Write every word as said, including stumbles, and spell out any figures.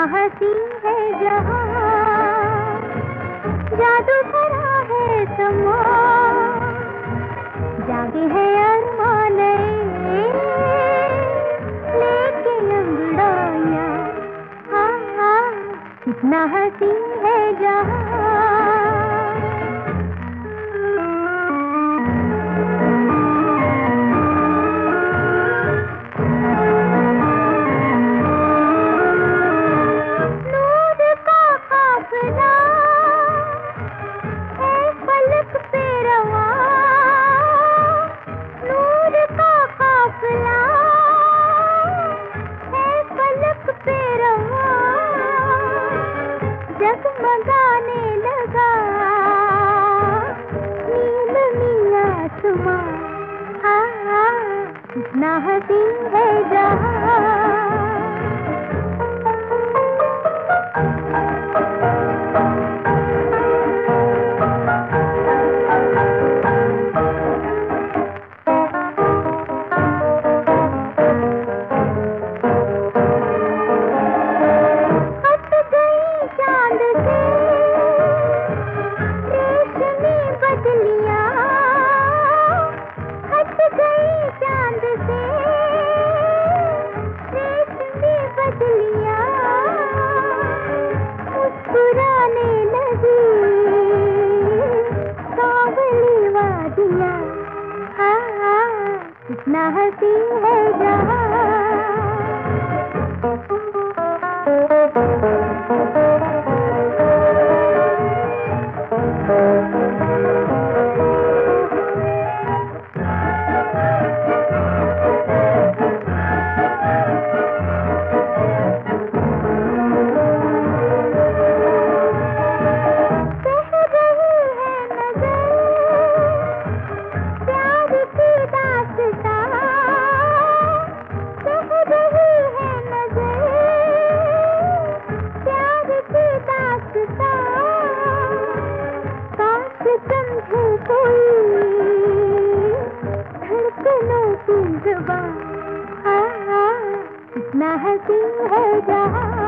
हंसी है जहां, जादू भरा है समा, जागे है अरमान लेके अंगड़ाइयां। हाँ हाँ, कितना हंसी है जहां। जगमगाने लगा नील नीला आसमां, हाँ हाँ, कितना हंसी है जहां। कितना हंसी है जहां। कितना हंसी है जहां।